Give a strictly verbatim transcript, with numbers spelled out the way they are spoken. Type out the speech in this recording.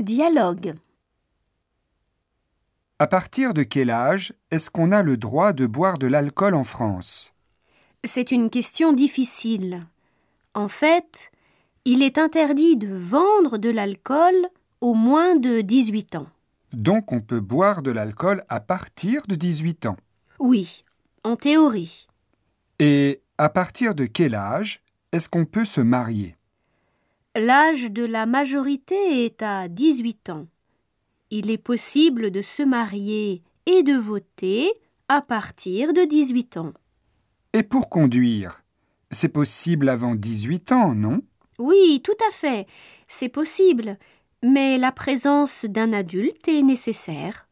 Dialogue. À partir de quel âge est-ce qu'on a le droit de boire de l'alcool en France? C'est une question difficile. En fait, il est interdit de vendre de l'alcool au moins de dix-huit ans. Donc on peut boire de l'alcool à partir de dix-huit ans. Oui, en théorie. Et à partir de quel âge est-ce qu'on peut se marier? L'âge de la majorité est à dix-huit ans. Il est possible de se marier et de voter à partir de dix-huit ans. Et pour conduire, c'est possible avant dix-huit ans, non? Oui, tout à fait, c'est possible, mais la présence d'un adulte est nécessaire.